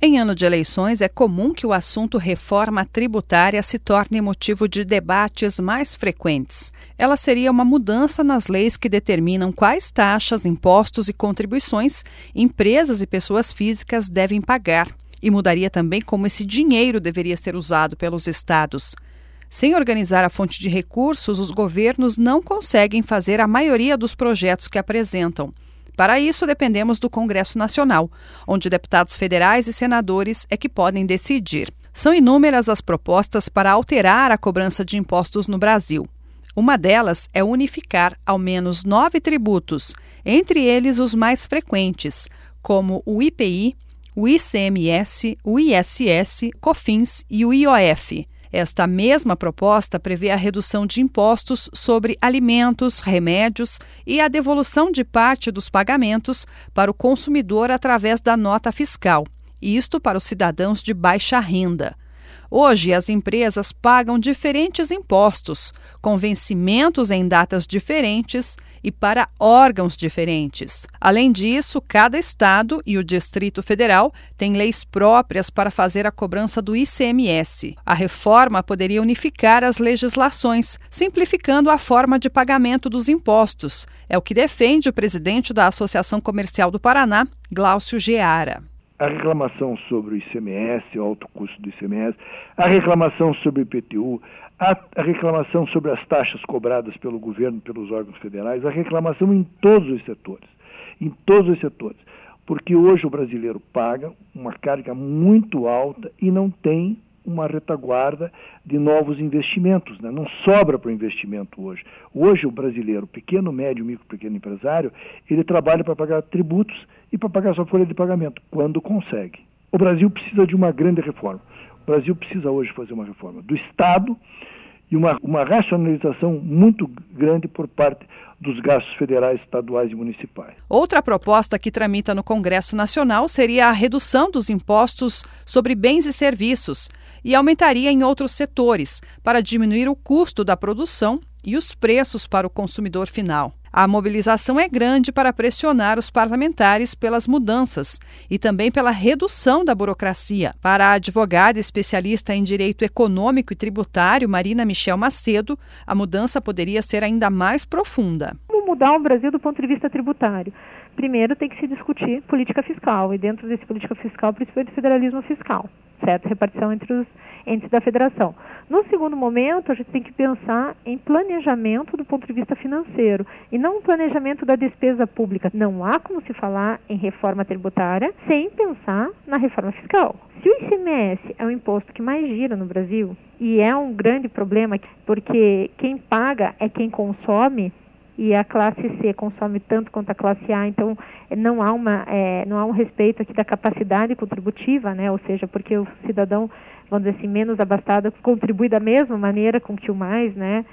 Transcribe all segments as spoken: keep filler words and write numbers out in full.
Em ano de eleições, é comum que o assunto reforma tributária se torne motivo de debates mais frequentes. Ela seria uma mudança nas leis que determinam quais taxas, impostos e contribuições empresas e pessoas físicas devem pagar, e mudaria também como esse dinheiro deveria ser usado pelos estados. Sem organizar a fonte de recursos, os governos não conseguem fazer a maioria dos projetos que apresentam. Para isso, dependemos do Congresso Nacional, onde deputados federais e senadores é que podem decidir. São inúmeras as propostas para alterar a cobrança de impostos no Brasil. Uma delas é unificar ao menos nove tributos, entre eles os mais frequentes, como o I P I, o I C M S, o I S S, COFINS e o I O F. Esta mesma proposta prevê a redução de impostos sobre alimentos, remédios e a devolução de parte dos pagamentos para o consumidor através da nota fiscal, isto para os cidadãos de baixa renda. Hoje, as empresas pagam diferentes impostos, com vencimentos em datas diferentes e para órgãos diferentes. Além disso, cada estado e o Distrito Federal têm leis próprias para fazer a cobrança do I C M S. A reforma poderia unificar as legislações, simplificando a forma de pagamento dos impostos. É o que defende o presidente da Associação Comercial do Paraná, Glaucio Geara. A reclamação sobre o I C M S, o alto custo do I C M S, a reclamação sobre o I P T U, a, a reclamação sobre as taxas cobradas pelo governo, pelos órgãos federais, a reclamação em todos os setores, em todos os setores, porque hoje o brasileiro paga uma carga muito alta e não tem uma retaguarda de novos investimentos, né? Não sobra para o investimento hoje. Hoje o brasileiro, pequeno, médio, micro, pequeno empresário, ele trabalha para pagar tributos e para pagar sua folha de pagamento, quando consegue. O Brasil precisa de uma grande reforma. O Brasil precisa hoje fazer uma reforma do Estado e uma, uma racionalização muito grande por parte dos gastos federais, estaduais e municipais. Outra proposta que tramita no Congresso Nacional seria a redução dos impostos sobre bens e serviços e aumentaria em outros setores para diminuir o custo da produção e os preços para o consumidor final. A mobilização é grande para pressionar os parlamentares pelas mudanças e também pela redução da burocracia. Para a advogada especialista em direito econômico e tributário, Marina Michel Macedo, a mudança poderia ser ainda mais profunda. Como mudar o Brasil do ponto de vista tributário? Primeiro tem que se discutir política fiscal e dentro desse política fiscal, principalmente federalismo fiscal, certo? Repartição entre os entes da federação. No segundo momento, a gente tem que pensar em planejamento do ponto de vista financeiro e não um planejamento da despesa pública. Não há como se falar em reforma tributária sem pensar na reforma fiscal. Se o I C M S é o imposto que mais gira no Brasil, e é um grande problema, porque quem paga é quem consome, e a classe C consome tanto quanto a classe A, então não há, uma, é, não há um respeito aqui da capacidade contributiva, né? Ou seja, porque o cidadão, vamos dizer assim, menos abastado contribui da mesma maneira com que o mais, né?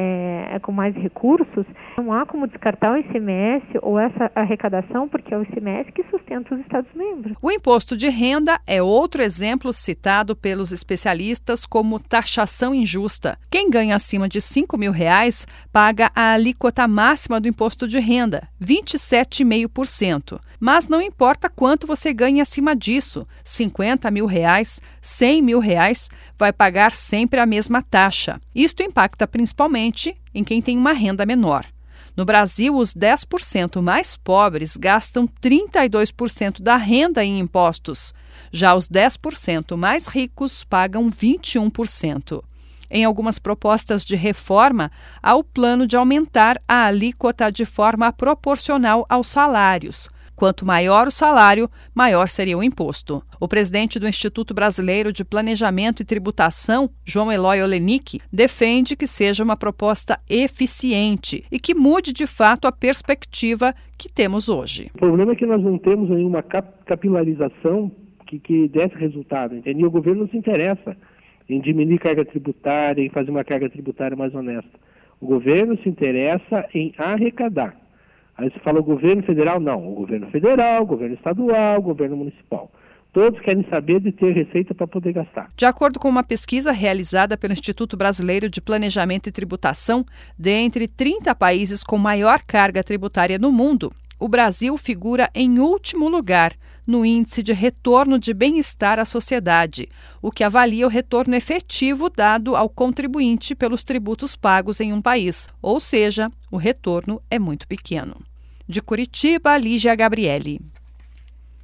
É, com mais recursos, não há como descartar o I C M S ou essa arrecadação, porque é o I C M S que sustenta os Estados-membros. O imposto de renda é outro exemplo citado pelos especialistas como taxação injusta. Quem ganha acima de cinco mil reais paga a alíquota máxima do imposto de renda, vinte e sete vírgula cinco por cento. Mas não importa quanto você ganha acima disso, cinquenta mil reais, cem mil reais, vai pagar sempre a mesma taxa. Isto impacta principalmente em quem tem uma renda menor. No Brasil, os dez por cento mais pobres gastam trinta e dois por cento da renda em impostos. Já os dez por cento mais ricos pagam vinte e um por cento. Em algumas propostas de reforma, há o plano de aumentar a alíquota de forma proporcional aos salários. Quanto maior o salário, maior seria o imposto. O presidente do Instituto Brasileiro de Planejamento e Tributação, João Eloy Olenick, defende que seja uma proposta eficiente e que mude de fato a perspectiva que temos hoje. O problema é que nós não temos nenhuma capilarização que, que desse resultado, entendeu? O governo não se interessa em diminuir carga tributária, em fazer uma carga tributária mais honesta. O governo se interessa em arrecadar. Aí você fala o governo federal, não, o governo federal, o governo estadual, o governo municipal. Todos querem saber de ter receita para poder gastar. De acordo com uma pesquisa realizada pelo Instituto Brasileiro de Planejamento e Tributação, dentre trinta países com maior carga tributária no mundo, o Brasil figura em último lugar, no Índice de Retorno de Bem-Estar à Sociedade, o que avalia o retorno efetivo dado ao contribuinte pelos tributos pagos em um país, ou seja, o retorno é muito pequeno. De Curitiba, Lígia Gabriele.